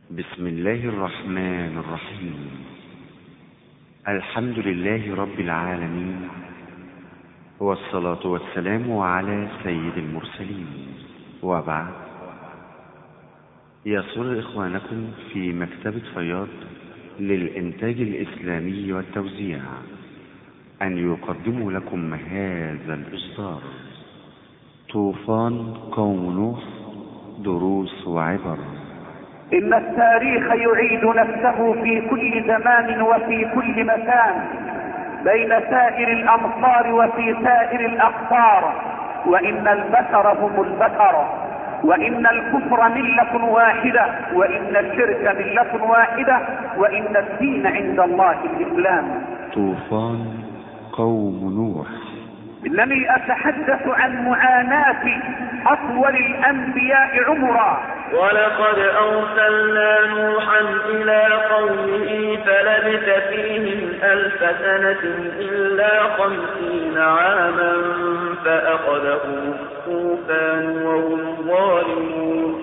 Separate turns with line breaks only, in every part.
بسم الله الرحمن الرحيم. الحمد لله رب العالمين، والصلاة والسلام على سيد المرسلين، وبعد. يسر إخوانكم في مكتبة فياض للإنتاج الإسلامي والتوزيع أن يقدموا لكم هذا الإصدار: طوفان قوم نوح، دروس وعبر.
إن التاريخ يعيد نفسه في كل زمان وفي كل مكان، بين سائر الأمصار وفي سائر الأقطار، وإن البشر هم البشر، وإن الكفر ملة واحدة، وإن الشرك ملة واحدة، وإن الدين عند الله الإسلام.
طوفان قوم نوح.
إنني أتحدث عن معاناة أطول الأنبياء عمرا.
ولقد أرسلنا نوحا إلى قومه فلبث فيهم 1000 سنة إلا 50 عاما فأخذهم الطوفان وهم ظالمون،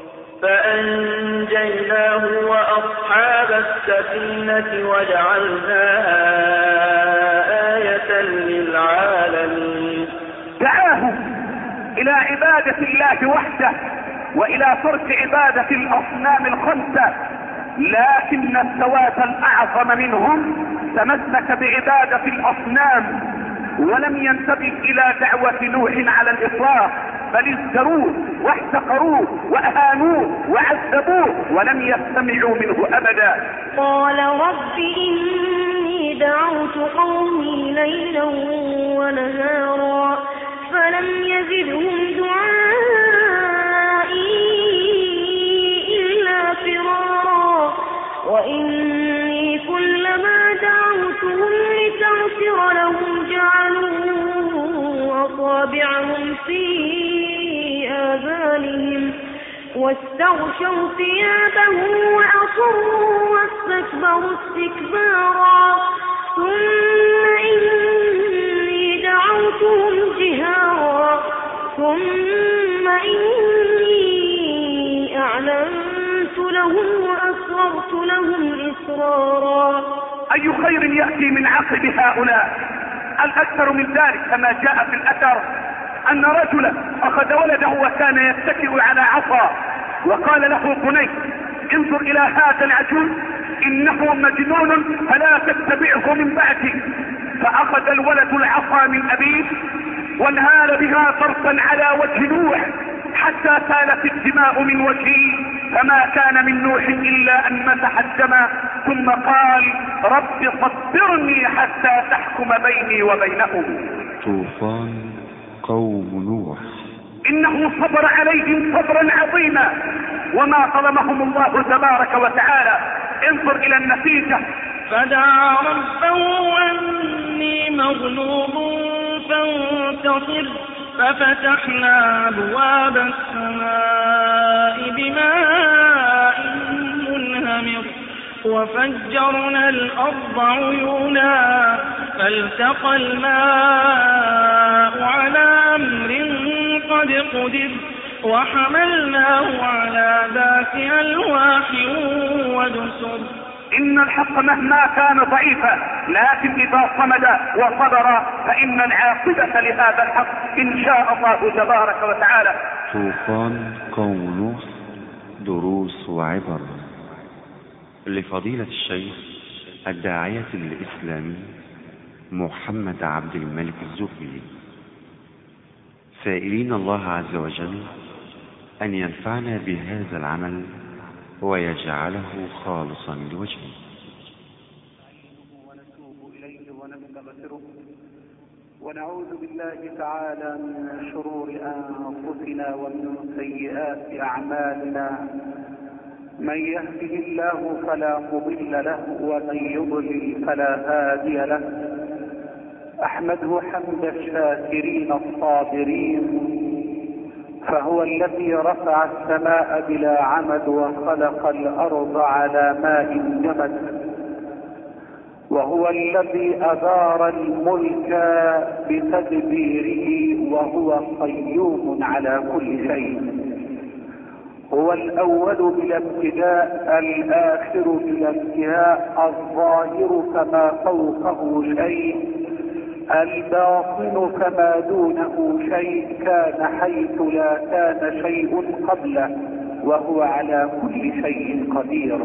فأنجيناه وأصحاب السفينة وجعلناها آية للعالمين.
دعاهم إلى عبادة الله وحده وإلى ترك عبادة الأصنام الخمسة، لكن السواد الأعظم منهم تمسك بعبادة الأصنام ولم ينتبه إلى دعوة نوح على الإطلاق، بل ازدروه واحتقروه وأهانوه وعذبوه ولم يستمعوا منه أبدا.
قال رب إني دعوت قومي ليلا ونهارا فلم يزدهم دعائي إلا فرارا، وإني كلما دعوتهم لتغفر لهم جعلوا أصابعهم في آذانهم واستغشوا ثيابهم وأصروا واستكبروا استكبارا، ثم إني دعوتهم جهارا ثم إني أعلنت لهم وأسررت لهم إسرارا.
أي خير يأتي من عقب هؤلاء؟ الأكثر من ذلك كما جاء في الأثر أن رجلا أخذ ولده وكان يتكئ على عصا، وقال له بني انظر إلى هذا العجوز إنه مجنون فلا تتبعه من بعدي. فأخذ الولد العصا من أبيه وانهال بها طرفا على وجه نوح حتى سالت الدماء من وجهه، فما كان من نوح إلا أن مسح الدم ثم قال رب صبرني حتى تحكم بيني وبينهم.
طوفان قوم نوح.
إنه صبر عليهم صبرا عظيما وما ظلمهم الله تبارك وتعالى. انظر إلى النتيجة:
فدعا ربه أني مغلوب فانتصر، ففتحنا أبواب السماء بماء منهمر وفجرنا الأرض عيونا فالتقى الماء على أمر قد قدر وحملناه على ذات ألواح ودسر.
إن الحق مهما كان ضعيفا، لكن إذا صمد وصبر فإن العاقبة لهذا الحق إن شاء الله تبارك وتعالى.
طوفان قوم نوح، دروس وعبر. لفضيلة الشيخ الداعية الإسلامي محمد عبد الملك الزهري، سائلين الله عز وجل أن ينفعنا بهذا العمل ويجعله خالصا لوجهه.
ونتوب إليه ونستغفره ونعوذ بالله تعالى من شرور أنفسنا ومن سيئات أعمالنا، من يهده الله فلا مضل له ومن يضلل فلا هادي له. أحمده حمد الشاكرين الصابرين، فهو الذي رفع السماء بلا عمد وخلق الأرض على ماء جمد، وهو الذي أدار الملك بتدبيره وهو قيوم على كل شيء، هو الأول بلا ابتداء، الآخر بلا انتهاء، الظاهر كما فوقه شيء، الباطن كما دونه شيء، كان حيث لا كان شيء قبله، وهو على كل شيء قدير.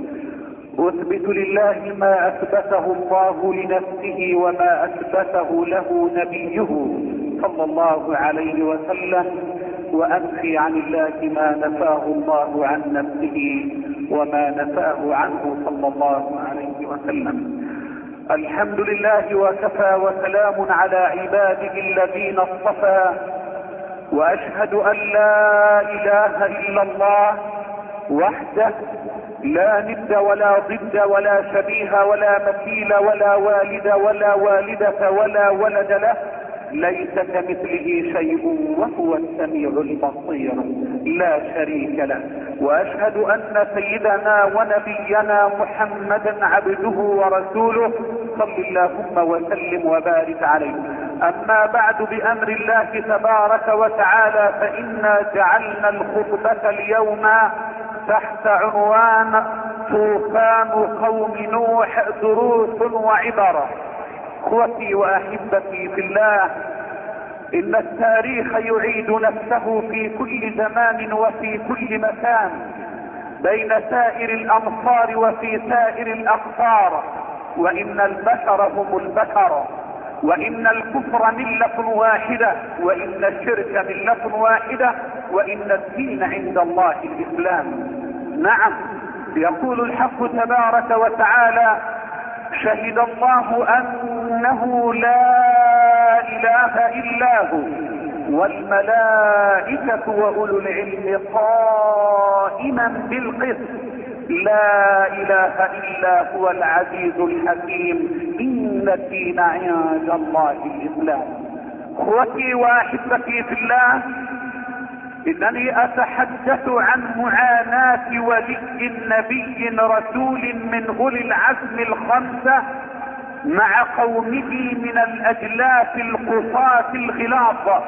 أثبت لله ما أثبته الله لنفسه وما أثبته له نبيه صلى الله عليه وسلم، وأنفي عن الله ما نفاه الله عن نفسه وما نفاه عنه صلى الله عليه وسلم. الحمد لله وكفى، وسلام على عباده الذين اصطفى، وأشهد أن لا إله إلا الله وحده لا ند ولا ضد ولا شبيه ولا مثيل ولا والد ولا والدة ولا ولد له، ليس كمثله شيء وهو السميع البصير لا شريك له. واشهد ان سيدنا ونبينا محمدا عبده ورسوله، صل اللهم وسلم وبارك عليه. اما بعد، بامر الله تبارك وتعالى فانا جعلنا الخطبة اليوم تحت عنوان طوفان قوم نوح، دروس وعبر. اخوتي واحبتي في الله، ان التاريخ يعيد نفسه في كل زمان وفي كل مكان، بين سائر الامصار وفي سائر الاقطار، وان البشر هم البشر، وان الكفر ملة واحدة، وان الشرك ملة واحدة، وان الدين عند الله الاسلام. نعم، يقول الحق تبارك وتعالى: شهد الله انه لا اله الا هو والملائكة واولو العلم قائما بالقسط، لا اله الا هو العزيز الحكيم، ان الدين عند الله الاسلام. اخوتي واحبتي في الله، انني اتحدث عن معاناة ولي نبي رسول من اولي العزم الخمسة مع قومه من الاجلاف القصاة الغلاظ.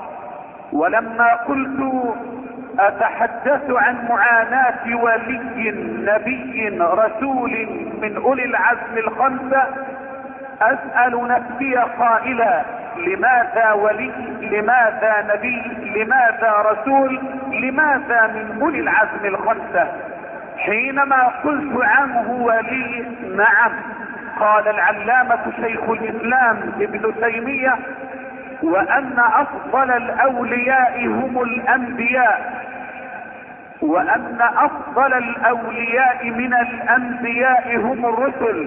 ولما قلت اتحدث عن معاناة ولي نبي رسول من اولي العزم الخمسة، اسأل نفسي قائلا: لماذا ولي؟ لماذا نبي؟ لماذا رسول؟ لماذا من اولي العزم الخمسة؟ حينما قلت عنه ولي، نعم، قال العلامة شيخ الاسلام ابن تيمية: وان افضل الاولياء هم الانبياء، وان افضل الاولياء من الانبياء هم الرسل،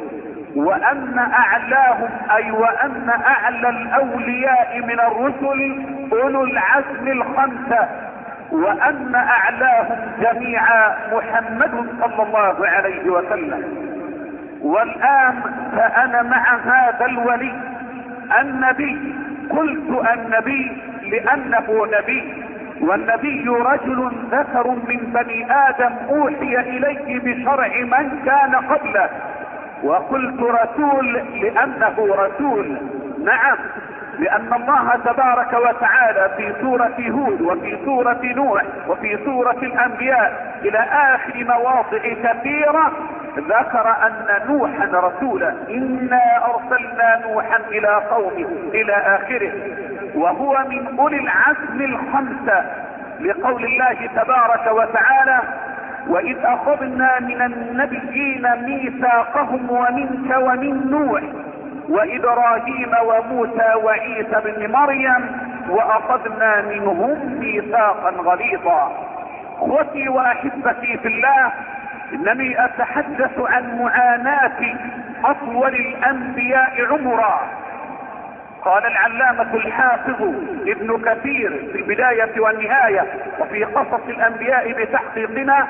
وان اعلاهم اي وان اعلى الاولياء من الرسل اولو العزم الخمسة، وان اعلاهم جميعا محمد صلى الله عليه وسلم. والان فانا مع هذا الولي النبي. قلت النبي لانه نبي، والنبي رجل ذكر من بني ادم اوحي اليه بشرع من كان قبله. وقلت رسول لانه رسول، نعم، لان الله تبارك وتعالى في سورة هود وفي سورة نوح وفي سورة الانبياء الى اخر مواضع كثيرة ذكر ان نوحا رسولا، انا ارسلنا نوحا الى قومه الى اخره، وهو من اولي العزم الخمسة، لقول الله تبارك وتعالى: واذ اخذنا من النبيين ميثاقهم ومنك ومن نوح وابراهيم وموسى وعيسى بن مريم واخذنا منهم ميثاقا غليظا. اخوتي واحبتي في الله، انني اتحدث عن معاناة اطول الانبياء عمرا. قال العلامة الحافظ ابن كثير في البداية والنهاية وفي قصص الانبياء بتحقيقنا،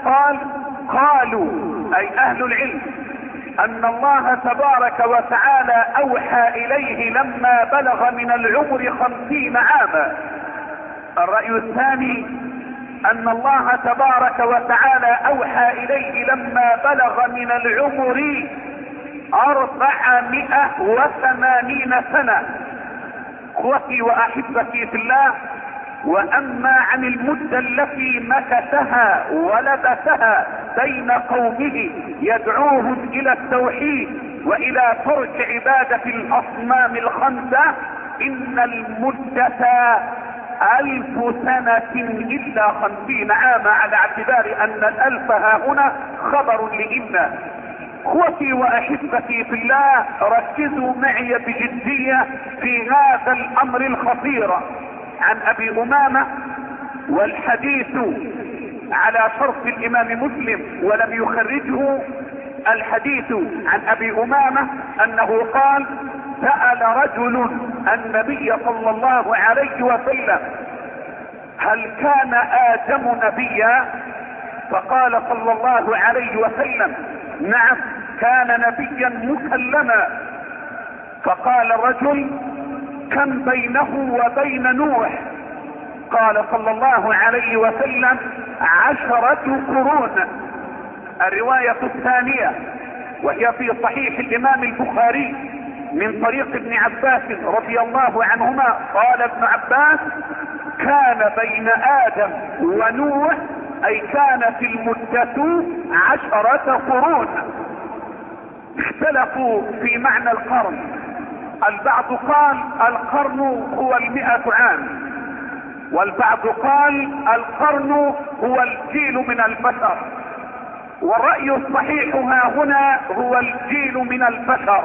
قالوا اي اهل العلم ان الله تبارك وتعالى اوحى اليه لما بلغ من العمر 50 عاما. الرأي الثاني ان الله تبارك وتعالى اوحى اليه لما بلغ من العمر 480 سنة. اخوتي واحبتي في الله، واما عن المدة التي مكثها ولبثها بين قومه يدعوهم الى التوحيد والى ترك عبادة الاصنام الخمسة، ان المدة 1000 سنة الا 50 عاما، على اعتبار ان الالف ها هنا خبر لإن. اخوتي واحبتي في الله، ركزوا معي بجدية في هذا الامر الخطير. عن ابي امامة، والحديث على شرط الامام مسلم ولم يخرجه، الحديث عن ابي امامة انه قال: سأل رجل النبي صلى الله عليه وسلم: هل كان آدم نبيا؟ فقال صلى الله عليه وسلم: نعم، كان نبيا مكلما. فقال الرجل: كم بينه وبين نوح؟ قال صلى الله عليه وسلم: 10 قرون. الرواية الثانية وهي في صحيح الامام البخاري من طريق ابن عباس رضي الله عنهما، قال ابن عباس: كان بين آدم ونوح، اي كانت المدة 10 قرون. اختلفوا في معنى القرن، البعض قال القرن هو 100 عام، والبعض قال القرن هو الجيل من البشر، والرأي الصحيح ها هنا هو الجيل من البشر.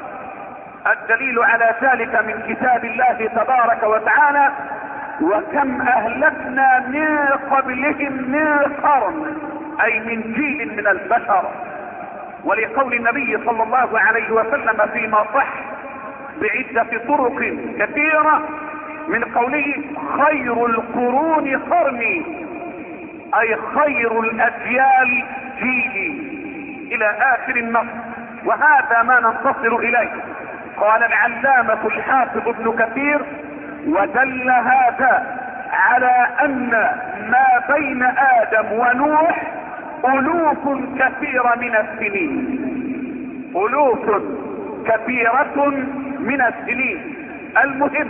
الدليل على ذلك من كتاب الله تبارك وتعالى: وكم اهلكنا من قبلهم من قرن، اي من جيل من البشر. ولقول النبي صلى الله عليه وسلم فيما صح بعدة طرق كثيرة من قوله: خير القرون قرني، اي خير الاجيال جيلي، الى اخر النص. وهذا ما ننتصر اليه. قال العلامة الحافظ ابن كثير: ودل هذا على ان ما بين ادم ونوح الوف كثيرة من السنين، الوف كثيرة من السنين. المهم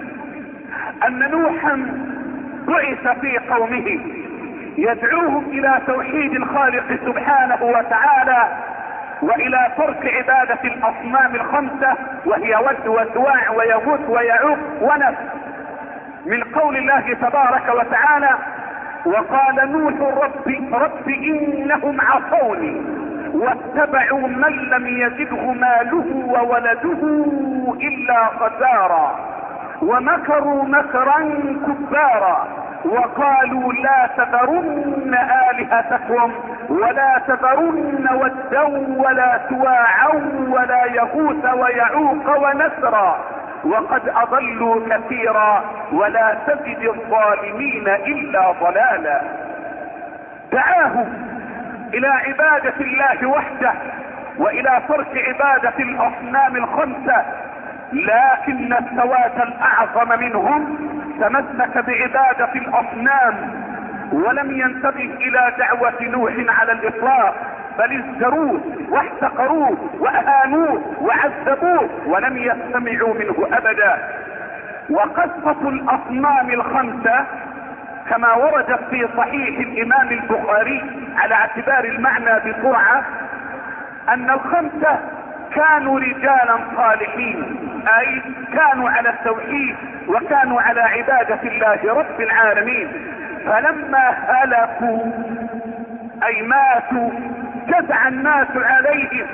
ان نوحا بعث في قومه يدعوهم الى توحيد الخالق سبحانه وتعالى والى ترك عبادة الاصنام الخمسة، وهي ود وسواع ويغوث ويعوق ونسر. من قول الله تبارك وتعالى: وقال نوح رب انهم عصوني واتبعوا من لم يزده ماله وولده الا خسارا ومكروا مكرا كبارا وقالوا لا تذرن آلهتكم ولا تذرن ودا ولا سواعا ولا يغوث ويعوق ونسرا وقد اضلوا كثيرا ولا تزد الظالمين الا ضلالا. دعاهم الى عبادة الله وحده والى ترك عبادة الاصنام الخمسة، لكن السواد الاعظم منهم تمسك بعبادة الاصنام ولم ينتبه الى دعوة نوح على الاطلاق، بل ازدروه واحتقروه واهانوه وعذبوه ولم يستمعوا منه ابدا. وقصة الاصنام الخمسة كما وردت في صحيح الامام البخاري على اعتبار المعنى بسرعة، ان الخمسة كانوا رجالا صالحين، اي كانوا على التوحيد وكانوا على عبادة الله رب العالمين، فلما هلكوا اي ماتوا جزع الناس عليهم،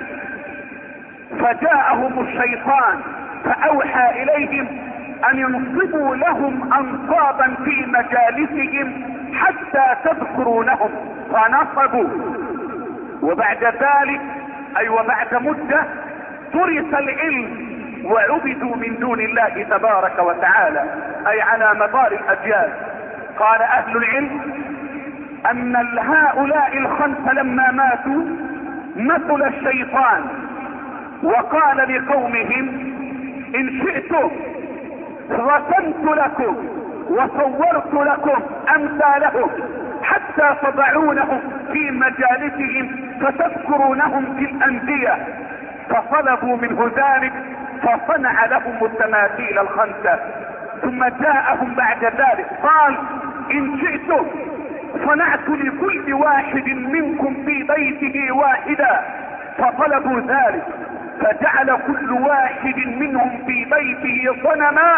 فجاءهم الشيطان فاوحى اليهم ان ينصبوا لهم انصابا في مجالسهم حتى تذكرونهم، فنصبوا. وبعد ذلك اي وبعد مدة ترك العلم وعبدوا من دون الله تبارك وتعالى، اي على مدار الاجيال. قال اهل العلم ان هؤلاء الخمسة لما ماتوا مثل الشيطان وقال لقومهم: ان شئتم رسمت لكم وصورت لكم امثالهم حتى تضعونهم في مجالسهم فتذكرونهم في الانبياء، فطلبوا منه ذلك فصنع لهم التماثيل الخمسة. ثم جاءهم بعد ذلك قال ان شئتم صنعت لكل واحد منكم في بيته واحدا، فطلبوا ذلك فجعل كل واحد منهم في بيته صنما،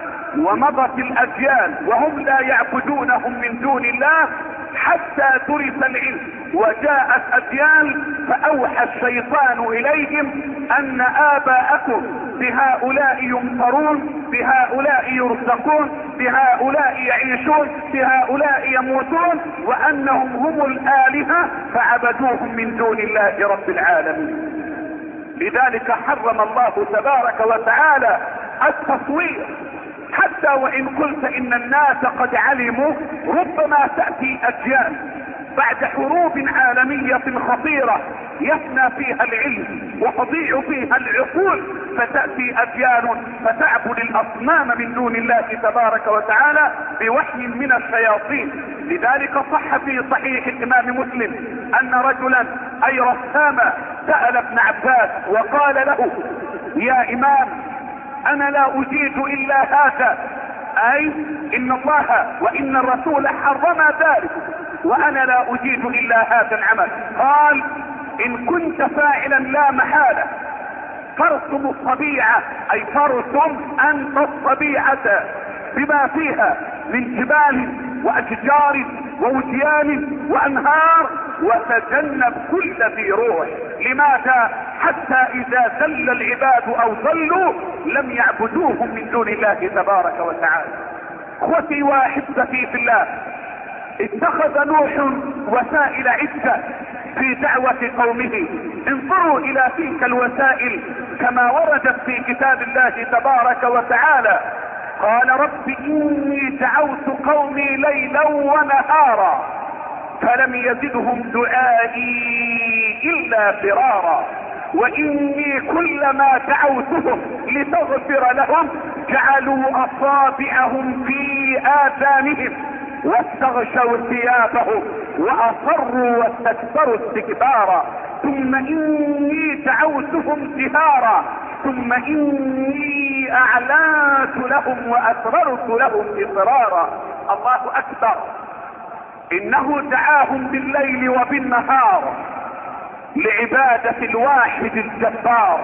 ومضت الاجيال وهم لا يعبدونهم من دون الله حتى ترث العلم، وجاءت اجيال فاوحى الشيطان اليهم ان اباءكم بهؤلاء يمطرون، بهؤلاء يرزقون، بهؤلاء يعيشون، بهؤلاء يموتون، وانهم هم الالهة فعبدوهم من دون الله رب العالمين. لذلك حرم الله تبارك وتعالى التصوير، حتى وان قلت ان الناس قد علموا، ربما تأتي اجيال بعد حروب عالمية خطيرة يفنى فيها العلم وتضيع فيها العقول، فتأتي اجيال فتعبد الاصنام من دون الله تبارك وتعالى بوحي من الشياطين. لذلك صح في صحيح الامام مسلم ان رجلا اي رساما سأل ابن عباس وقال له يا امام انا لا اجيد الا هذا، اي ان الله وان الرسول حرم ذلك وانا لا اجيد الا هذا العمل. قال ان كنت فاعلا لا محالة فارسم الطبيعة، اي فارسم انت الطبيعة بما فيها من جبال واشجار ووديان وانهار، وتجنب كل ذي روح. لماذا؟ حتى اذا زل العباد او ضلوا لم يعبدوهم من دون الله تبارك وتعالى. اخوتي واحبتي في الله، اتخذ نوح وسائل عدة في دعوة قومه. انظروا الى تلك الوسائل كما وردت في كتاب الله تبارك وتعالى. قال رب اني دعوت قومي ليلا ونهارا فلم يزدهم دعائي الا فرارا، واني كلما دعوتهم لتغفر لهم جعلوا اصابعهم في اذانهم واستغشوا ثيابهم واصروا واستكبروا استكبارا، ثم اني دعوتهم جهارا ثم اني اعلنت لهم واسررت لهم اصرارا. الله اكبر، انه دعاهم بالليل وبالنهار لعبادة الواحد الجبار،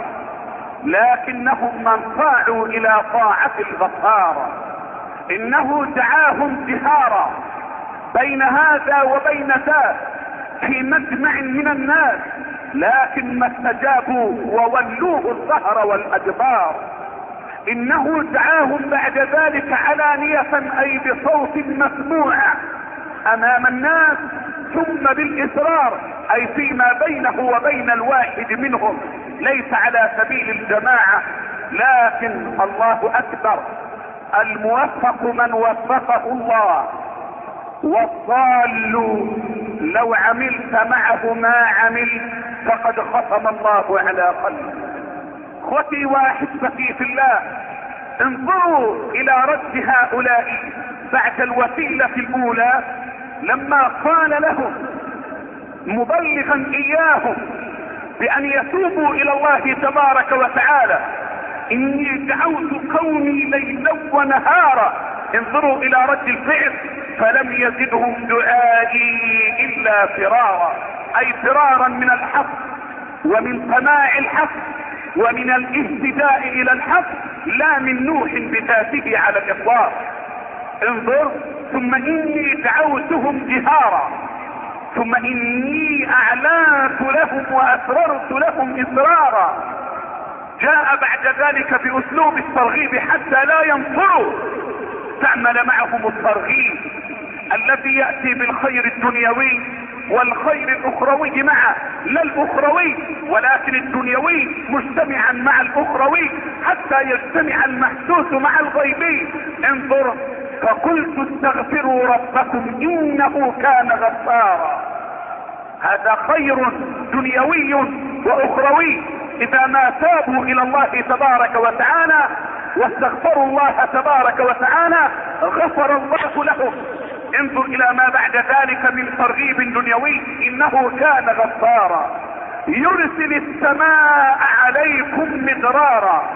لكنهم من طاعوا الى طاعة الغفار. انه دعاهم جهارا بين هذا وبين ذاك في مجمع من الناس، لكن ما استجابوا وولوه الظهر والادبار. انه دعاهم بعد ذلك علانية اي بصوت مسموع امام الناس، ثم بالاصرار اي فيما بينه وبين الواحد منهم، ليس على سبيل الجماعة. لكن الله اكبر، الموفق من وفقه الله، والضال لو عملت معه ما عمل فقد ختم الله على قلبه. اخوتي واحبتي في الله، انظروا الى رد هؤلاء بعد الوسيلة الاولى لما قال لهم مبلغا اياهم بان يتوبوا الى الله تبارك وتعالى اني دعوت قومي ليلا ونهارا. انظروا الى رد الفعل، فلم يزدهم دعائي الا فرارا، اي فرارا من الحق ومن سماع الحق ومن الاهتداء الى الحق، لا من نوح بذاته على الاطلاق. انظر، ثم اني دعوتهم جهارا ثم اني اعلنت لهم واسررت لهم اصرارا. جاء بعد ذلك باسلوب الترغيب حتى لا ينفروا، استعمل معهم الترغيب الذي يأتي بالخير الدنيوي والخير الاخروي معه، لا الاخروي ولكن الدنيوي مجتمعا مع الاخروي حتى يجتمع المحسوس مع الغيبي. انظر، فقلت استغفروا ربكم انه كان غفارا. هذا خير دنيوي واخروي، اذا ما تابوا الى الله تبارك وتعالى واستغفروا الله تبارك وتعالى غفر الله لهم. انظر الى ما بعد ذلك من ترغيب دنيوي، انه كان غفارا يرسل السماء عليكم مدرارا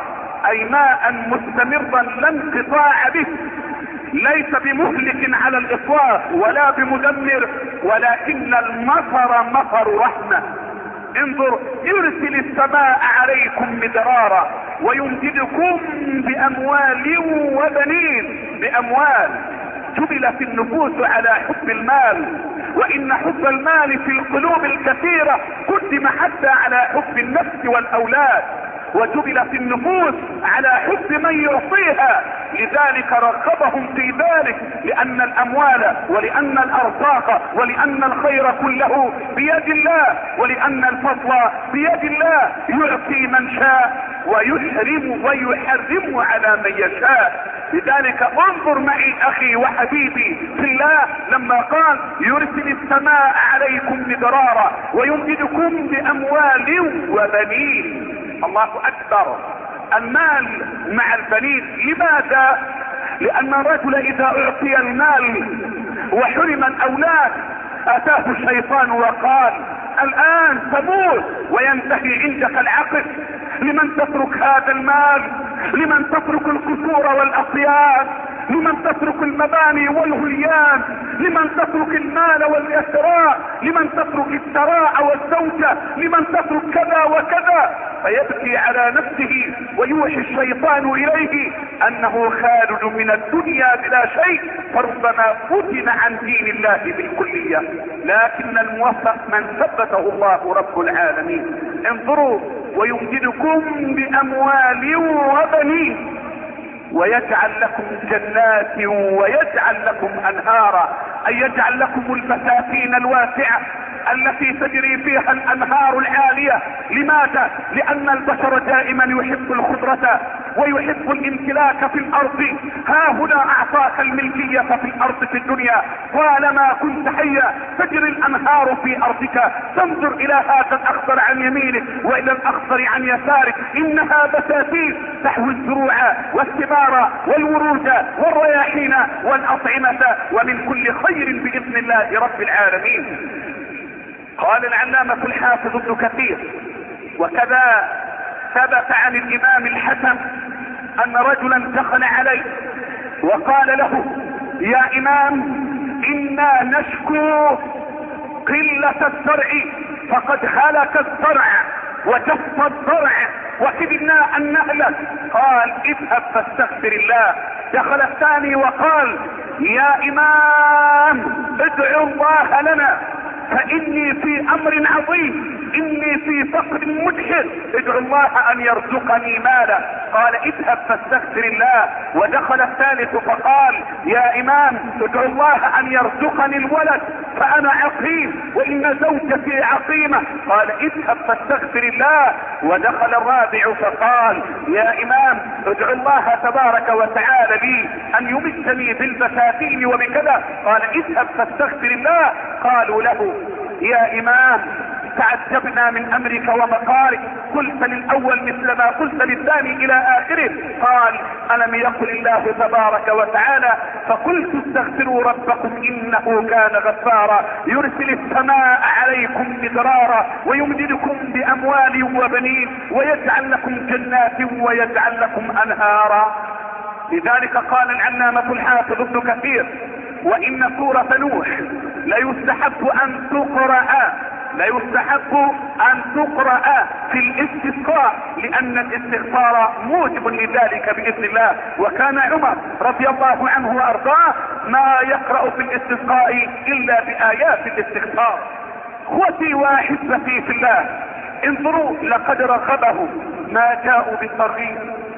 اي ماء مستمرا لا انقطاع به، ليس بمهلك على الاطلاق ولا بمدمر، ولكن المطر مطر رحمة. انظر، يرسل السماء عليكم مدرارا ويمددكم باموال وبنين. باموال، جبلت النفوس على حب المال، وان حب المال في القلوب الكثيرة قدم حتى على حب النفس والاولاد، وجبلت النفوس على حب من يعطيها، لذلك رغبهم في ذلك، لان الاموال ولان الارزاق ولان الخير كله بيد الله، ولان الفضل بيد الله، يعطي من شاء ويحرم على من يشاء. لذلك انظر معي اخي وحبيبي في الله لما قال يرسل السماء عليكم مدرارا ويمددكم باموال وبنين. الله اكبر، المال مع البنين. لماذا؟ لان الرجل اذا اعطي المال وحرم الاولاد اتاه الشيطان وقال الان تموت وينتهي عندك العقل. لمن تترك هذا المال؟ لمن تترك القصور والاصياد؟ لمن تترك المباني والهليان؟ لمن تترك المال والإثراء؟ لمن تترك الثراء والزوجة؟ لمن تترك كذا وكذا؟ فيبكي على نفسه ويوحي الشيطان إليه أنه خالد من الدنيا بلا شيء، فربما فتن عن دين الله بالكلية. لكن الموفق من ثبته الله رب العالمين. انظروا، ويمددكم بأموال وبنين ويجعل لكم جنات ويجعل لكم انهارا، اي يجعل لكم البساتين الواسعة التي تجري فيها الانهار العالية. لماذا؟ لان البشر دائما يحب الخضرة ويحب الامتلاك في الارض. ها هنا اعطاك الملكية في الارض في الدنيا، طالما كنت حيا تجري الانهار في ارضك. تنظر الى هذا الاخضر عن يمينك والى الاخضر عن يسارك، انها بساتين تحوي الزروع والثمار والورود والرياحين والاطعمة ومن كل خير باذن الله رب العالمين. قال العلامة الحافظ ابن كثير: وكذا ثبت عن الامام الحسن ان رجلا دخل عليه وقال له: يا امام، انا نشكو قلة الزرع، فقد هلك الزرع وجف الزرع وكدنا ان نهلك. قال: اذهب فاستغفر الله. دخل الثاني وقال: يا امام، ادعو الله لنا فاني في امر عظيم، اني في فقر مدحر، ادعو الله ان يرزقني مالا. قال: اذهب فاستغفر الله. ودخل الثالث فقال: يا امام، ادعو الله ان يرزقني الولد فانا عقيم وان زوجتي عقيمة. قال: اذهب فاستغفر الله. ودخل الرابع فقال: يا امام، ادعو الله تبارك وتعالى لي ان يمسني بالبساتين وبكذا. قال: اذهب فاستغفر الله. قالوا له: يا امام، تعجبنا من امرك ومقالك، قلت للاول مثل ما قلت للثاني الى اخره. قال: الم يقل الله تبارك وتعالى: فقلت استغفروا ربكم انه كان غفارا يرسل السماء عليكم مدرارا ويمددكم باموال وبنين ويجعل لكم جنات ويجعل لكم انهارا. لذلك قال العلامة الحافظ ابن كثير: وان سورة نوح ليستحب ان تقرأ في الاستسقاء، لان الاستغفار موجب لذلك باذن الله. وكان عمر رضي الله عنه وارضاه ما يقرأ في الاستسقاء الا بايات الاستغفار. اخوتي واحبتي في الله، انظروا، لقد رغبهم ما جاءوا بالترغيب،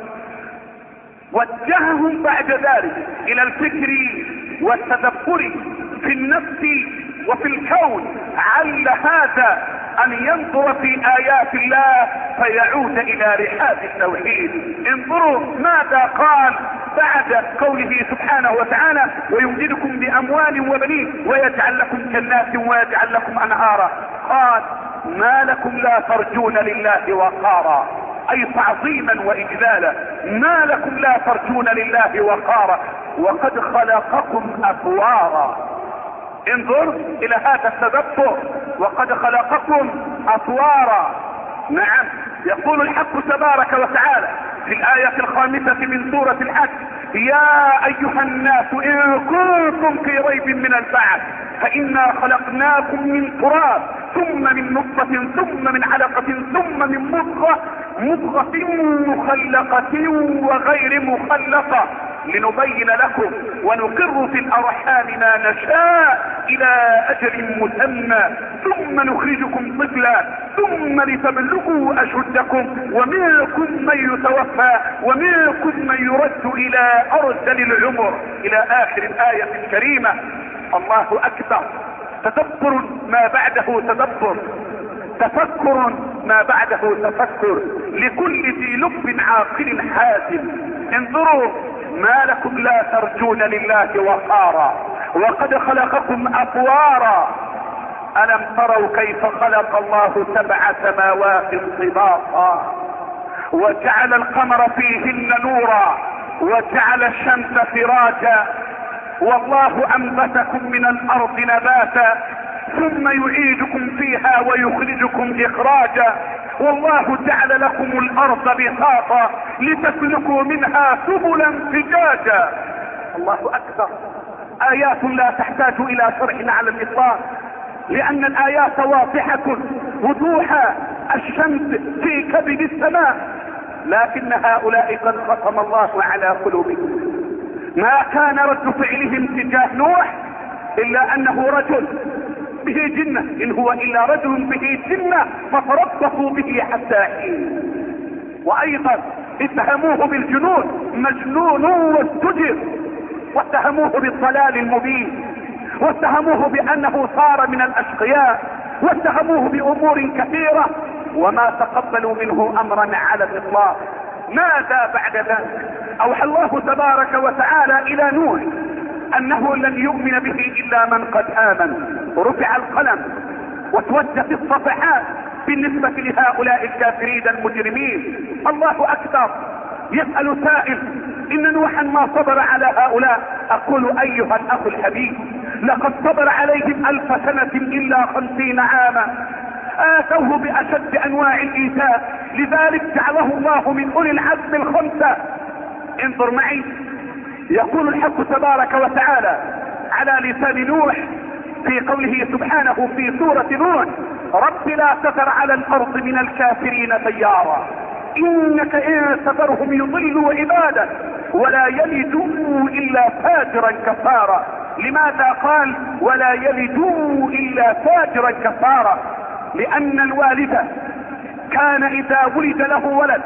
وجههم بعد ذلك الى الفكر والتدبر في النفس وفي الكون، عل هذا ان ينظر في ايات الله فيعود الى رحاب التوحيد. انظروا ماذا قال بعد قوله سبحانه وتعالى: ويمددكم باموال وبنين ويجعل لكم جنات ويجعل لكم انهارا. قال: ما لكم لا ترجون لله وقارا، اي تعظيما واجلالا. ما لكم لا ترجون لله وقارا وقد خلقكم اطوارا. انظر الى هذا التدبر: وقد خلقكم اطوارا. نعم، يقول الحق تبارك وتعالى في الآية 5 من سورة الحج: يا أيها الناس إن كنتم في ريب من البعث فإنا خلقناكم من تراب ثم من نطفة ثم من علقة ثم من مضغة مخلقة وغير مخلقة لنبين لكم ونقر في الأرحام ما نشاء إلى أجل مسمى ثم نخرجكم طفلا ثم لتبلغوا أشدكم ومنكم من يتوفى ومنكم من يرد إلى أرذل العمر إلى آخر الآية الكريمة. الله أكبر. تدبر ما بعده تدبر، تفكر ما بعده تفكر لكل ذي لب عاقل حازم. انظروا ما لكم لا ترجون لله وقارا وقد خلقكم أطوارا. ألم تروا كيف خلق الله 7 سماوات طباقا وجعل القمر فيهن نورا وجعل الشمس سراجا والله أنبتكم من الأرض نباتا ثم يعيدكم فيها ويخرجكم إخراجا والله جعل لكم الأرض بساطا لتسلكوا منها سبلا فجاجا. الله أكبر. آيات لا تحتاج إلى شرح على الإطلاق، لأن الآيات واضحة وضوح الشمس في كبد السماء، لكن هؤلاء قد ختم الله على قلوبهم. ما كان رد فعلهم تجاه نوح إلا أنه رجل به جنة، إن هو إلا رجل به جنة فتربصوا به حتى حين. وأيضا اتهموه بالجنون، مجنون واستجر، واتهموه بالضلال المبين، واتهموه بأنه صار من الأشقياء، واتهموه بأمور كثيرة وما تقبلوا منه أمرا على الإطلاق. ماذا بعد ذلك؟ أوحى الله تبارك وتعالى إلى نوح أنه لن يؤمن به إلا من قد آمن. رفع القلم وتوجت الصفحات بالنسبة لهؤلاء الكافرين المجرمين. الله أكبر. يسأل سائل: إن نوحا ما صبر على هؤلاء؟ أقول أيها الأخ الحبيب، لقد صبر عليهم 1000 سنة إلا 50 عاما. آتوه بأشد أنواع الإيذاء، لذلك جعله الله من أولي العزم الخمسة. انظر معي، يقول الحق تبارك وتعالى على لسان نوح في قوله سبحانه في سورة نوح: رب لا تذر على الأرض من الكافرين ديارا إنك إن تذرهم يضلوا عبادك ولا يلدوا إلا فاجرا كفارا. لماذا قال ولا يلدوا إلا فاجرا كفارا؟ لأن الوالد كان إذا ولد له ولد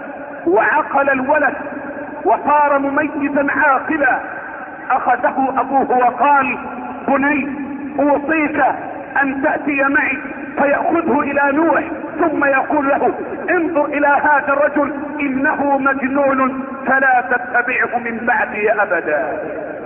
وعقل الولد وصار مميزا عاقلا أخذه أبوه وقال: بني أوصيك أن تأتي معي، فيأخذه إلى نوح ثم يقول له: انظر إلى هذا الرجل إنه مجنون فلا تتبعه من بعدي أبدا.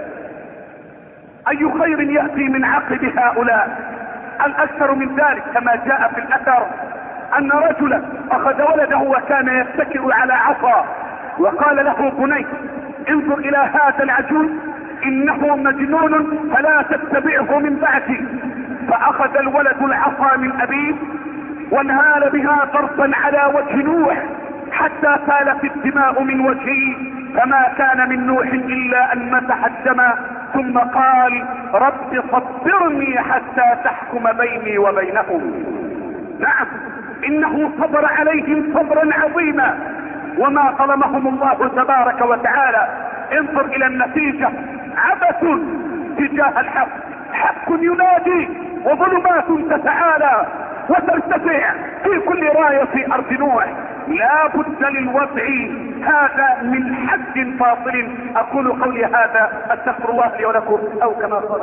أي خير يأتي من عقب هؤلاء؟ الأكثر من ذلك كما جاء في الأثر أن رجلا أخذ ولده وكان يتكئ على عصا وقال له: بني انظر إلى هذا العجوز إنه مجنون فلا تتبعه من بعدي. فأخذ الولد العصا من أبيه وانهال بها ضربا على وجه نوح حتى سالت الدماء من وجهه، فما كان من نوح إلا أن مسح الدم ثم قال: رب صبرني حتى تحكم بيني وبينهم. نعم، إنه صبر عليهم صبرا عظيما وما ظلمهم الله تبارك وتعالى. انظر إلى النتيجة: عبث تجاه الحق، حق ينادي وظلمات تتعالى وترتفع في كل راية في أرض نوح. لا بد للوضع هذا من حد فاصل. أقول قولي هذا، أستغفر الله لي ولكم، أو كما قال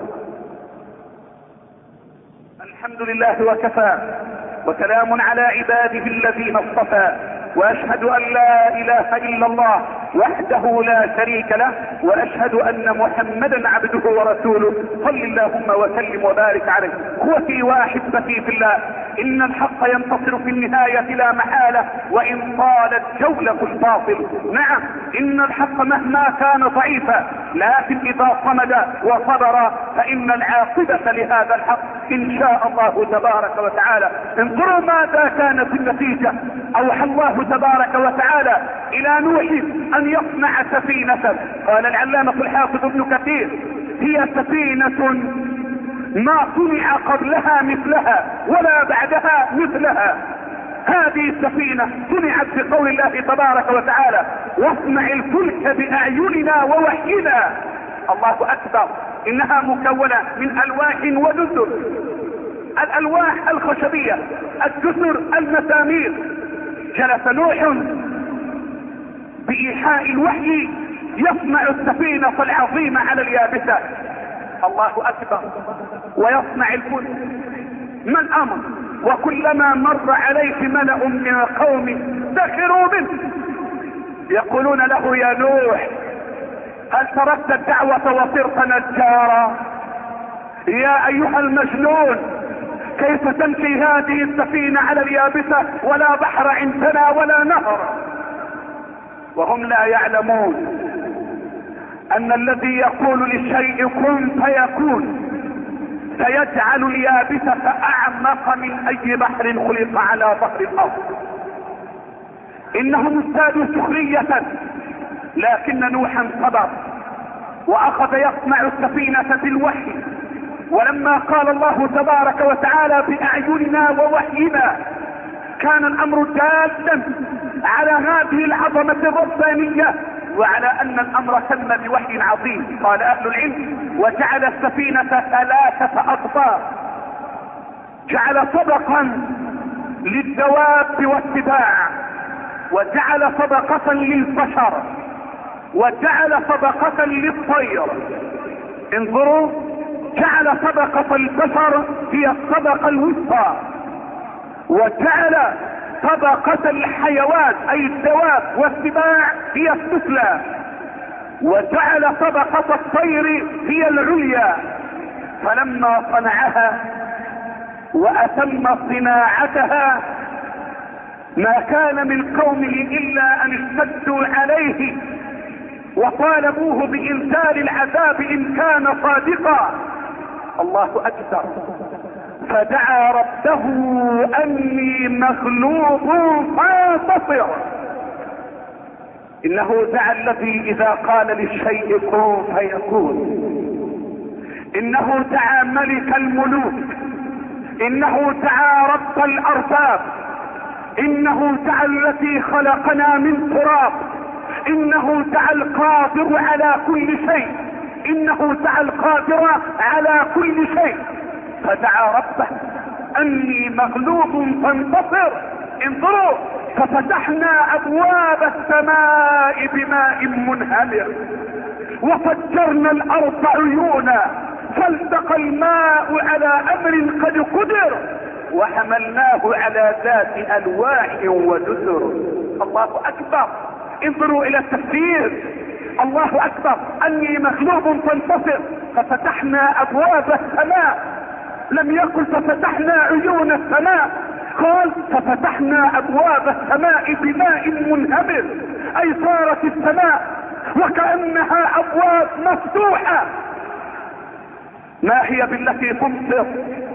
الحمد لله وكفى وسلام على عباده الذين اصطفى، وأشهد أن لا إله إلا الله وحده لا شريك له، وأشهد أن محمدا عبده ورسوله. صل اللهم وسلم وبارك عليه. اخوتي واحبتي في الله، إن الحق ينتصر في النهاية لا محالة. وتعالى وإن طالت جولة الباطل. نعم إن الحق مهما كان ضعيفا، لكن إذا صمد وصبر فإن العاقبة لهذا الحق إن شاء الله تبارك وتعالى. انظروا ماذا كانت النتيجة. أوحى الله تبارك وتعالى إلى نوح أن يصنع سفينة. قال العلامة الحافظ ابن كثير: هي سفينة ما صنع قبلها مثلها ولا بعدها مثلها. هذه السفينة صنعت بقول الله تبارك وتعالى: واصنع الفلك بأعيننا ووحينا. الله أكبر. إنها مكونة من ألواح ودسر، الألواح الخشبية، الدسر المسامير. جلس نوح بإيحاء الوحي يصنع السفينة العظيمة على اليابسة. الله أكبر. ويصنع الفلك. ما الأمر؟ وكلما مر عليه ملأ من القوم سخروا منه يقولون له: يا نوح هل تركت الدعوة وصرت نجارا؟ يا أيها المجنون كيف تمشي هذه السفينة على اليابسة ولا بحر عندنا ولا نهر؟ وهم لا يعلمون أن الذي يقول للشيء كن فيكون سيجعل اليابسة أعمق من أي بحر خلق على ظهر الأرض. إنهم ازدادوا سخرية، لكن نوحا صبر وأخذ يصنع السفينة بالوحي. ولما قال الله تبارك وتعالى: بأعيننا ووحينا، كان الأمر دالا على هذه العظمة الربانية وعلى أن الأمر تم بوحي عظيم. قال أهل العلم: وجعل السفينة 3 أطباق، جعل طبقا للدواب والسباع، وجعل طبقة للبشر، وجعل طبقة للطير. انظروا، جعل طبقة البشر هي الطبقة الوسطى، وجعل طبقة الحيوان أي الدواب والسباع هي السفلى، وجعل طبقة الطير هي العليا. فلما صنعها وأتم صناعتها ما كان من قومه إلا أن اشتدوا عليه وطالبوه بإنزال العذاب إن كان صادقا. الله أكبر. فدعا ربه أني مغلوب فانتصر. إنه دعا الذي إذا قال للشيء كن فيكون. إنه دعا ملك الملوك. إنه دعا رب الأرباب. إنه دعا الذي خلقنا من تراب. إنه دعا القادر على كل شيء. إنه دعا القادر على كل شيء. فدعا ربه أني مغلوب فانتصر. انظروا، ففتحنا أبواب السماء بماء منهمر وفجرنا الأرض عيونا فالتقى الماء على أمر قد قدر وحملناه على ذات ألواح ودسر. الله أكبر. انظروا إلى التفسير. الله أكبر. أني مغلوب فانتصر. ففتحنا أبواب السماء، لم يقل ففتحنا عيون السماء، قال ففتحنا أبواب السماء بماء منهمر، أي صارت السماء وكأنها أبواب مفتوحة. ما هي بالتي تمطر،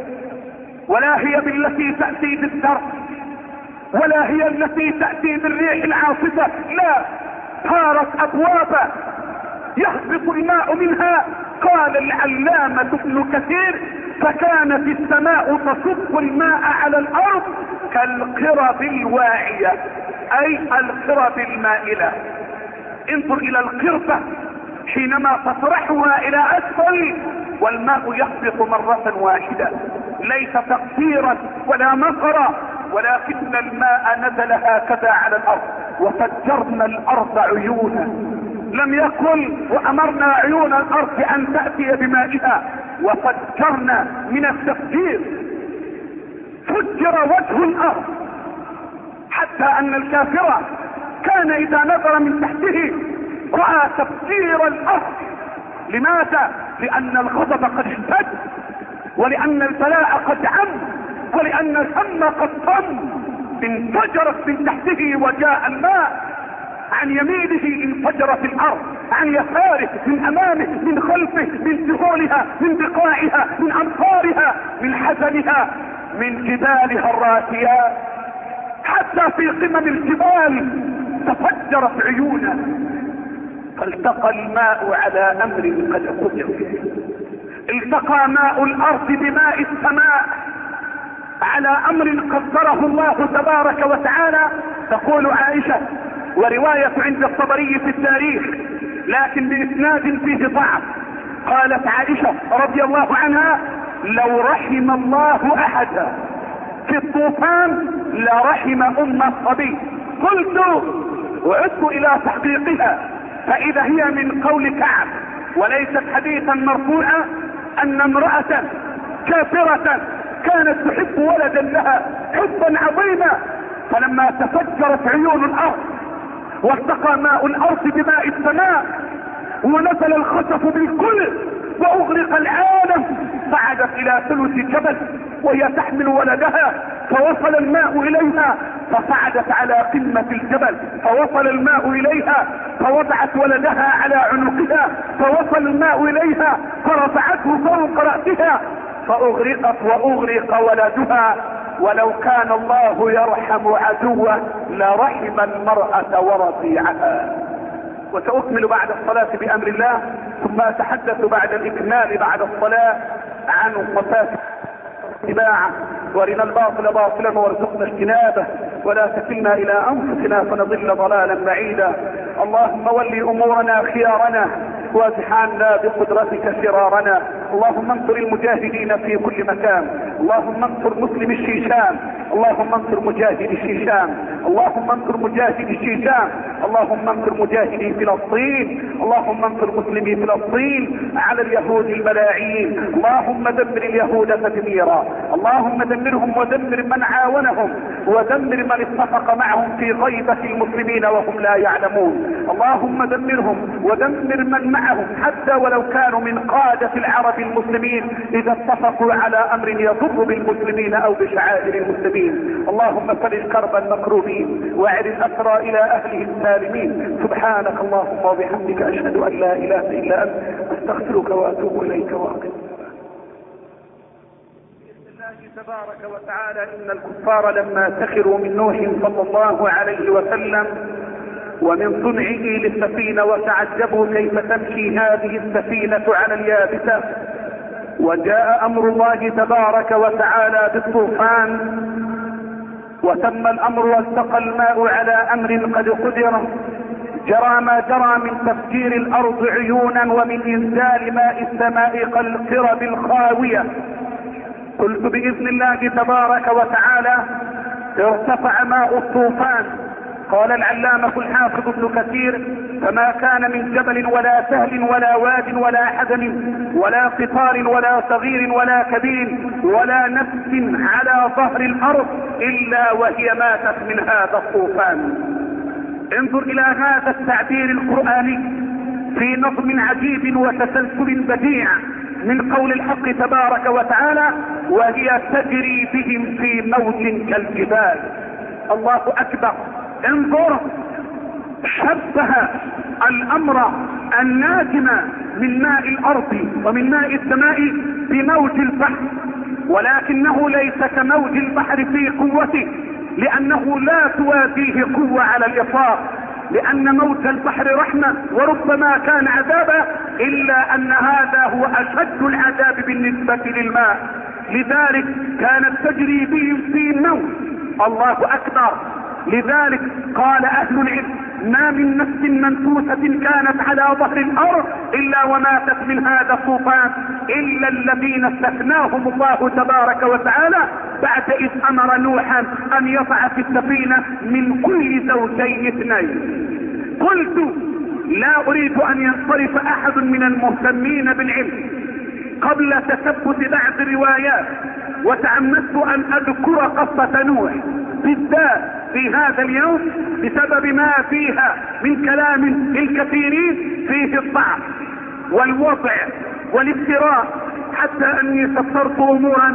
ولا هي بالتي تأتي بالدرس، ولا هي التي تأتي بالريح العاصفة، لا، صارت أبوابا يهبط الماء منها. قال العلامة ابن كثير: فكانت السماء تصب الماء على الأرض كالقرب الواعية، أي القرب المائلة. انظر إلى القربة حينما تطرحها إلى أسفل والماء يهبط مرة واحدة، ليس تقصيرا ولا مطرا، ولكن الماء نزل هكذا على الأرض. وفجرنا الأرض عيونا، لم يقل وأمرنا عيون الأرض أن تأتي بمائها، وفجرنا من التفجير. فجر وجه الأرض حتى أن الكافر كان إذا نظر من تحته رأى تفجير الأرض. لماذا؟ لأن الغضب قد اشتد، ولأن البلاء قد عم، ولأن الهم قد طم. انفجرت من تحته وجاء الماء، عن يمينه انفجرت الارض، عن يساره، من امامه، من خلفه، من سهولها، من بقاعها، من امطارها، من حزنها، من جبالها الراسيات، حتى في قمم الجبال تفجرت عيونا. فالتقى الماء على امر قد قدر، التقى ماء الارض بماء السماء على امر قدره الله تبارك وتعالى. تقول عائشة، ورواية عند الطبري في التاريخ لكن بإسناد فيه ضعف، قالت عائشة رضي الله عنها: لو رحم الله احدا في الطوفان لرحم ام الصبي. قلت وعدت الى تحقيقها فاذا هي من قول كعب وليست حديثا مرفوعا، ان امرأة كافرة كانت تحب ولدا لها حبا عظيما، فلما تفجرت عيون الارض والتقى ماء الارض بماء السماء ونزل الخسف بالكل واغرق العالم، صعدت الى ثلث جبل وهي تحمل ولدها، فوصل الماء اليها فصعدت على قمة الجبل، فوصل الماء اليها فوضعت ولدها على عنقها، فوصل الماء اليها فرفعته فوق رأسها فاغرقت واغرق ولدها. ولو كان الله يرحم عدوه لرحم المرأة ورضيعها. وسأكمل بعد الصلاة بأمر الله، ثم أتحدث بعد الإكمال بعد الصلاة عن مفاسد اتباعه، وارنا الباطل باطلا وارزقنا اجتنابه، ولا تكلنا الى انفسنا فنضل ضلالا بعيدا. اللهم ول امورنا خيارنا وازحانا بقدرتك شرارنا. اللهم انصر المجاهدين في كل مكان، اللهم انصر مسلم الشيشان، اللهم انصر مجاهد الشيشان، اللهم انصر مجاهد الشيشان، اللهم انصر مجاهدي فلسطين، اللهم انصر مسلمي فلسطين على اليهود الملاعين. اللهم دمر اليهود تدميرا، اللهم دمرهم ودمر من عاونهم ودمر من اتفق معهم في غيبة المسلمين وهم لا يعلمون. اللهم دمرهم ودمر من معهم حتى ولو كانوا من قادة العرب المسلمين اذا اتفقوا على امر يضر بالمسلمين او بشعائر المسلمين. اللهم فرج كرب المكروبين واعد الاسرى الى اهلهم سالمين. سبحانك اللهم وبحمدك اشهد ان لا اله الا انت استغفرك واتوب اليك واقم. تبارك وتعالى ان الكفار لما سخروا من نوح صلى الله عليه وسلم ومن صنعه للسفينة وتعجبوا كيف تمشي هذه السفينة على اليابسة، وجاء امر الله تبارك وتعالى بالطوفان وتم الامر والتقى الماء على امر قد قدر، جرى ما جرى من تفجير الارض عيونا ومن انزال ماء السماء كالقرب الخاوية. قلت باذن الله تبارك وتعالى ارتفع ماء الطوفان. قال العلامة الحافظ ابن كثير: فما كان من جبل ولا سهل ولا واد ولا حزن ولا قطار ولا صغير ولا كبير ولا نفس على ظهر الارض الا وهي ماتت من هذا الطوفان. انظر الى هذا التعبير القرآني في نظم عجيب وتسلسل بديع من قول الحق تبارك وتعالى: وهي تجري بهم في موج كالجبال. الله اكبر. انظر، شبه الامر الناجم من ماء الارض ومن ماء السماء بموج البحر، ولكنه ليس كموج البحر في قوته، لانه لا توازيه قوة على الاطلاق، لان موج البحر رحمة وربما كان عذابا، الا ان هذا هو اشد العذاب بالنسبة للماء. لذلك كانت تجري بهم في موج. الله اكبر. لذلك قال اهل العلم: ما من نفس منفوسة كانت على ظهر الارض الا وماتت من هذا الطوفان الا الذين استثناهم الله تبارك وتعالى بعد اذ امر نوحا ان يضع في السفينة من كل زوجين اثنين. قلت: لا اريد ان ينصرف احد من المهتمين بالعلم قبل تثبت بعض الروايات، وتعمدت ان اذكر قصة نوح بالذات في هذا اليوم بسبب ما فيها من كلام الكثيرين فيه الضعف والوضع والافتراء، حتى اني سطرت امورا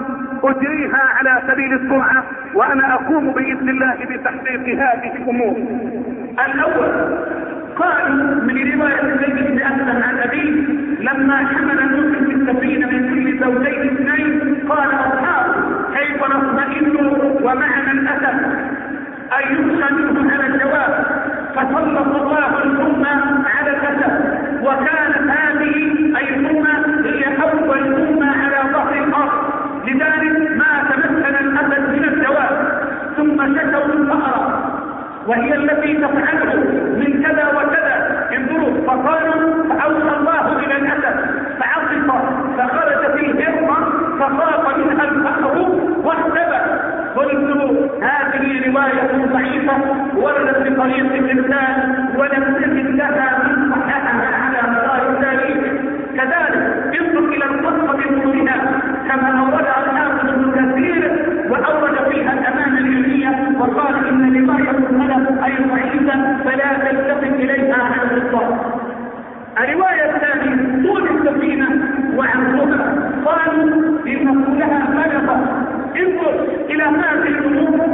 اجريها على سبيل السرعة، وانا اقوم باذن الله بتحقيق هذه الامور. الاول قالوا من رواية زيد بن اسلم عن ابيه لما حمل النوح في السفينة من كل زوجين اثنين قال اصحابه كيف نطمئن ومعنا الاسد ان يخشى منهم على الجواب، فسلط الله الامة على الاسد، وكانت هذه اي الامة هي اول امة على ظهر الارض، لذلك ما تمكن الاسد من الجواب. ثم شكوا الفأرة وهي التي تفعله من كذا وكذا انظروا، فقالوا فأوحى الله الى الاسد فعصف فخرج في الهرمة فخاف منها الفأر واختبأ. قلت هذه رواية ضعيفة وردت بطريق الإنسان ولم تجد لها من صحتها على مدار التاريخ. كذلك انظر إلى القصة بمرورها كما أوردها الحافظ ابن كثير وأورد فيها الأمانة العلمية وقال إن رواية السلف أي ضعيفة فلا تلتفت إليها على الإطلاق. الرواية الثانية طول السفينة وعرضها قالوا إن طولها بلغ انظر إلى هذه الأمور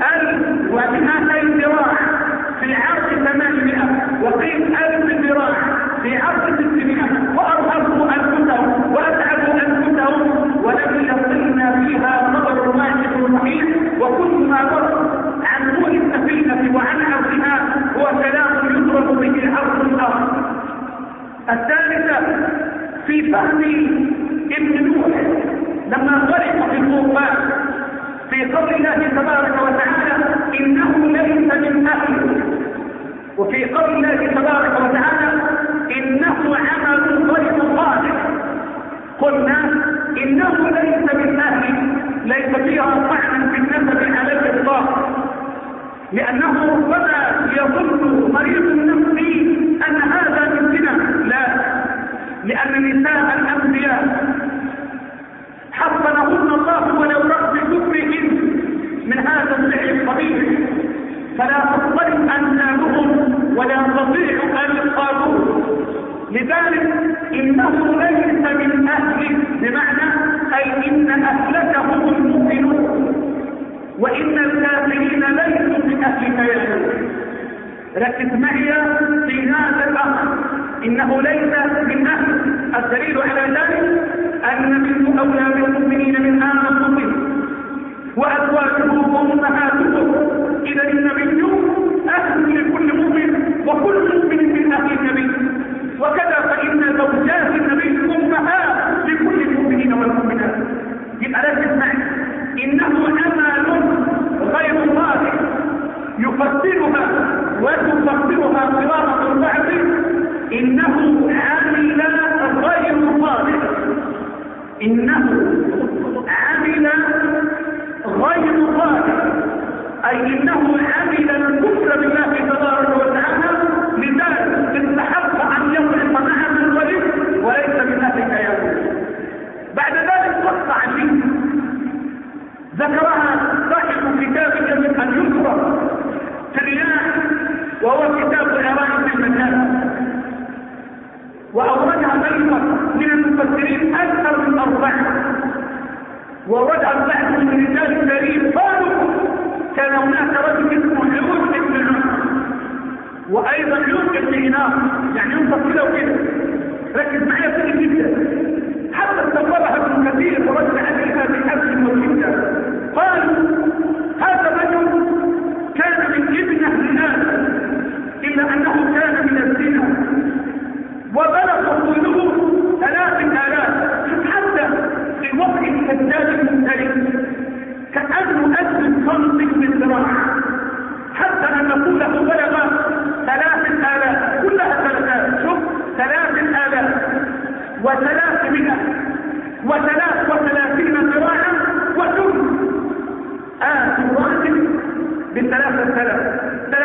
1200 ذراع في عرض 800 وقيل 1000 ذراع في عرض 600 وأرهبوا أنفسهم وأتعبوا أنفسهم ولم يصلنا فيها خبر واحد صحيح، وكل ما ورد عن طول السفينة وعن عرضها هو كلام يضرب به عرض الأرض. الثالثة في فهم ابن نوح لما غرق في الطوفان في قول الله تبارك وتعالى إنه ليس من أهله، وفي قول الله تبارك وتعالى إنه عمل غير صالح. قلنا إنه ليس من أهله ليس فيها طعنا في النسب على الإطلاق، لأنه ربما يظن مريض النفس أن هذا من زنا، لا، لأن نساء الأنبياء حصنهن الله ولو رغم كفرهن من هذا الفعل القبيح، فلا تضطرب أنسابهم ولا تضيع ألقابهم. لذلك إنه ليس من أهله بمعنى أي إن أهلكهم المؤمنون وإن الكافرين ليسوا من أهلك يا نوح. ركز معي في هذا الأمر، إنه ليس من أهل. الدليل على ذلك أن منه أولى بالمؤمنين من أنفسهم وأزواجه أمهاتهم، إذا النبي أهل لكل مؤمن وكل مؤمن من أهل النبي، وكذا فإن زوجات النبي أمهات لكل المؤمنين والمؤمنات. يبقى ركز معي، إنه عمل غير صالح يفسرها وتفسرها قراءة البعض إنه عمل غير صالح، إنه عمل غير صالح أي إنه عمل الكفر بالله تبارك وتعالى، لذلك استحق أن يضرب معه الولد وليس من أهلك يا ولد. بعد ذلك قص عجيب ذكرها صاحب كتاب يجب أن يذكر في الرياح وهو كتاب العراق في المجال، وأوردها أيضا من المفسرين أكثر من 4، ووردها البعض من رجال التاريخ قالوا كان هناك رجل اسمه يوسف بن عمر وأيضا يوسف بن إناث، يعني يوسف كده وكده. ركز معي كده جدا حتى استغربها ابن كثير ورد عليها بحسن وشدة. قالوا هذا الرجل كان من ابن أهل آدم إلا أنه كان من الزنا وبلغ طوله 3000. حتى في وقت السجاد الممتلك كأنه أسد صنف من ذراع، حتى أن طوله بلغ 3000 كلها 3000. شوف 3000 و300 و33 ذراعا وثم الراتب ب3000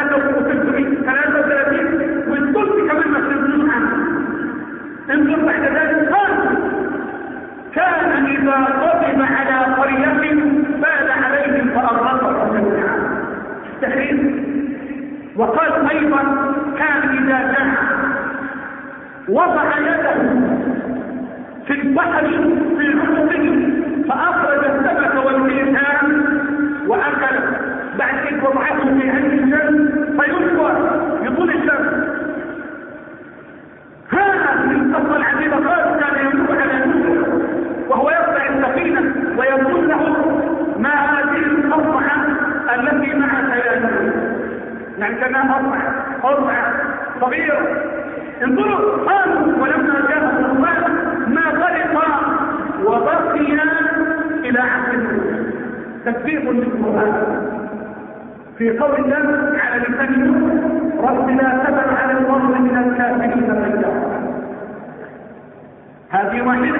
33 والثلث كمان ما تنزلوش عنه. انظر بعد ذلك قال كان إذا غضب على قرية بال عليهم فأغرقهم تحريم. وقال أيضا كان إذا جاع وضع يده في البحر في عنقه فأخرج السمك أربعة صغيرة. انظروا قالوا ولما جاء الطوفان ما غرق وبقي إلى عهد تكذيب للقرآن. في قول الله على لسان نوح رب لا تذر على الأرض من الكافرين ديارا. هذه واحدة.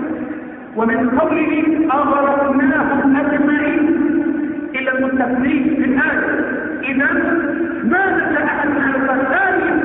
ومن قوله أغرقناهم أجمعين إلى المستثنين في الآية. إذا ما نشأ أحد على الثاني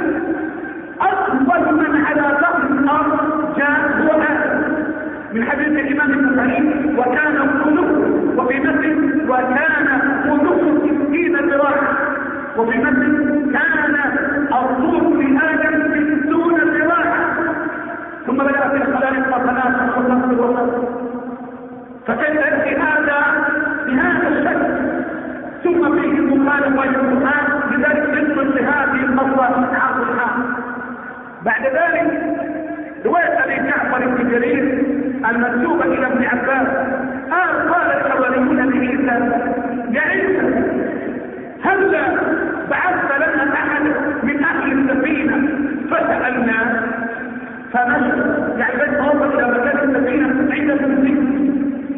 أفضل من على ظهر الأرض جاء هو آدم من حديث الإمام البخاري وكان خلقه وفي مثل وكان خلقه 60 ذراعا وفي مثل كان الطول لآدم 60 ذراعا ثم بدأ في الخلائق فخلاق والنصر والنصر. فكيف يأتي هذا بهذا الشكل ثم فيه المخالفة للقرآن لذلك يدخل لهذه القصة من عرض الحق. بعد ذلك رواية أبي جعفر بن جرير المكتوبة إلى ابن عباس قال الحواريون لعيسى يا عيسى هل بعثت لنا أحد من أهل السفينة فسألنا فمشى يعني بس وصل إلى مكان السفينة عند المسلمين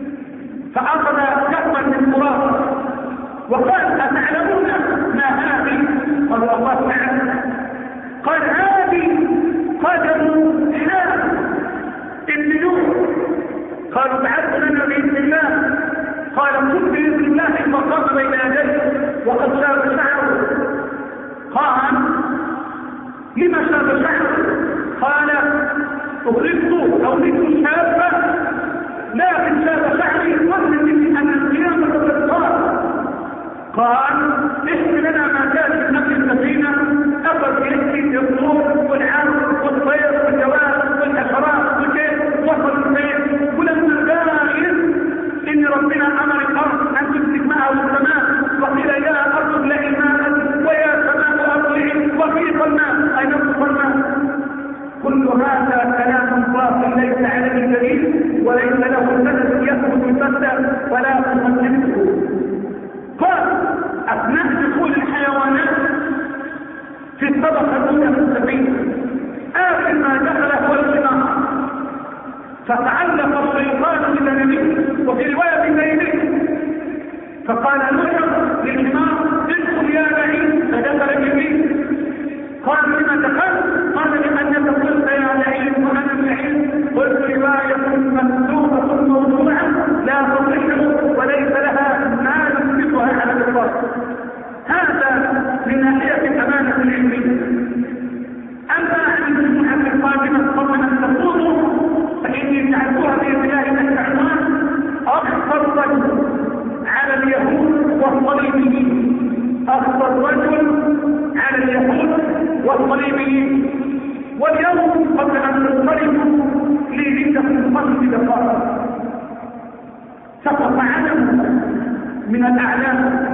فأخذ كفا من تراب وقال أتعلمون ما هذه؟ قالوا الله تعالى. قال هذه قدم حال ابن نوح. قالوا بعثت لنا بإذن الله. قال قل بإذن الله فقام بين يديه وقد شاب شعره. قال لما شاب شعره؟ قال أغرقت أو ذكر شابة لكن شاب شعري قبل مني أن القيامة قد قال. قال احكي لنا ما كان في نفس السفينة أخذ يحكي الطور والعرض والطير والجواب والحشرات وكيف وصل البيت ولما قال إن ربنا أمر الأرض أن تمسك معه السماء وقيل يا أرض ابلعي ماء ويا سماء أرضعي وفيض الماء أين انفض الماء. كل هذا كلام باطل ليس عليه دليل وليس له سند يثبت البتة فلا تصدقه. قال أثناء دخول الحيوانات في الطبقة الأولى من السفينة آخر ما دخل هو الحمار فتعلق الشيطان بذنبه وفي رواية بذنبه فقال نوح للحمار ادخل يا لعين فدخل جبريل. قال لما دخلت؟ قال لأنك قلت يا لعين وأنا اللعين قلت رواية مكتوبة موضوعة لا تصح وليس لها ما يثبتها على الإطلاق. هذا من ناحية الأمانة العلمية. أما عن الجمعة القادمة قبل أن تفوضوا فإني جعلتها بإذن الله تحت عنوان أخطر رجل على اليهود والصليبيين. أخطر رجل على اليهود والصليبيين. واليوم قبل أن ننصرف لي عندكم 5 دقائق سقط علم من الأعلام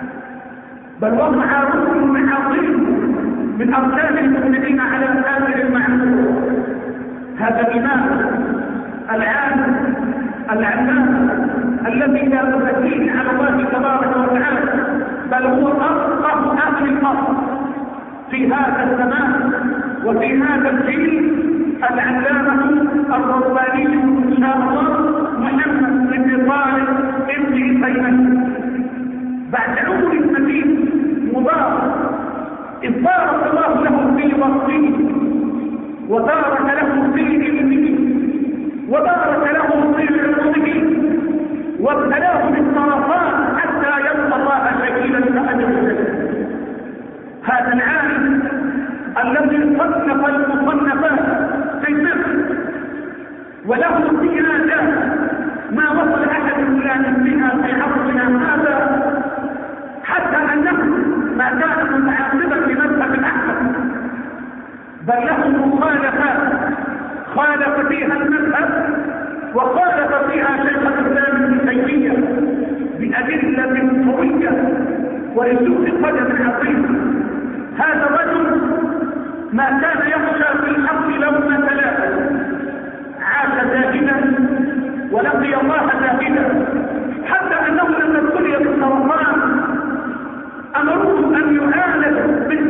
بل وقع ركن عظيم من أركان المسلمين على آخر المعمور. هذا الإمام العالم العلام الذي لا تزكيه على الله تبارك وتعالى بل هو أفقه أهل الأرض في هذا الزمان وفي هذا الجيل العلامة الرباني إن شاء الله محمد بن طارق ابن تيمية بعد عمر مديد مبارك إذ بارك الله له في وصفه وبارك له في علمه وبارك له في علمه وابتلاه بالسرطان حتى يلقى الله شكيلا فأجل. هذا العالم الذي صنف المصنفات في مصر وله سيادة ما وصل أحد الفلان بها في عصرنا هذا حتى أنه ما كان متعصبا بمذهب الأحمد بل له مخالفات خالف فيها المذهب وخالف فيها شيخ الإسلام ابن تيمية بأدلة قوية ولسوء قدم عظيم. هذا الرجل ما كان يخشى في الحق لومة لائم عاش زاهدا ولقي الله زاهدا حتى انه لما ابتلي بالسرطان امروه ان يعالج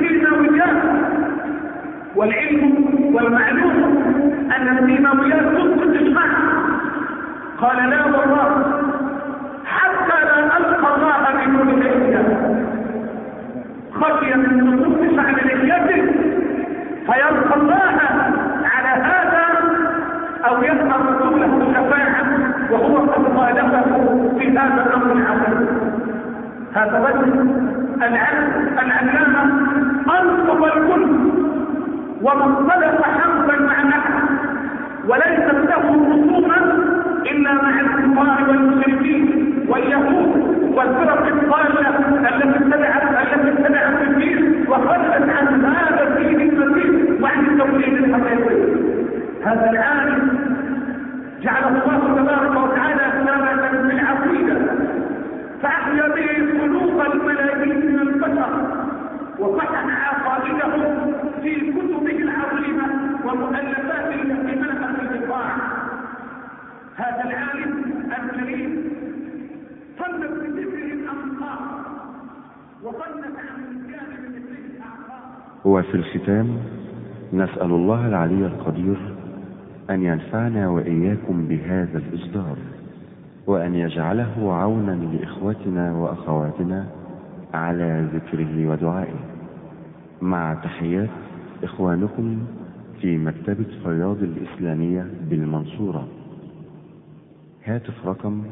هذا الرجل العلامة أنصف الكل ومختلف حربا مع نحن، وليست له خصوما إلا مع الكفار والمشركين واليهود والفرق الضالة التي ابتدعت في الدين وخرجت عن هذا الدين المسيح وعن التوحيد الحقيقي. هذا العالم جعله الله تبارك وتعالى سامة بالعقيدة، فأحيا به قلوب الملايين من البشر وفتح عقائدهم في كتبه العظيمة ومؤلفاته التي ملأت البقاع. هذا العالم الكريم صنف بذكره الأمصار وصنف عن جانب مثله الأعصار.
وفي الختام نسأل الله العلي القدير أن ينفعنا وإياكم بهذا الإصدار، وأن يجعله عونا لإخوتنا وأخواتنا على ذكره ودعائه، مع تحيات إخوانكم في مكتبة فياض الإسلامية بالمنصورة. هاتف رقم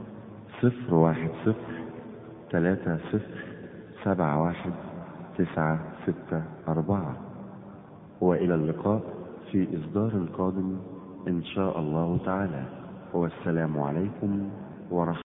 01030719664. وإلى اللقاء في إصدار قادم إن شاء الله تعالى، والسلام عليكم ورحمة الله.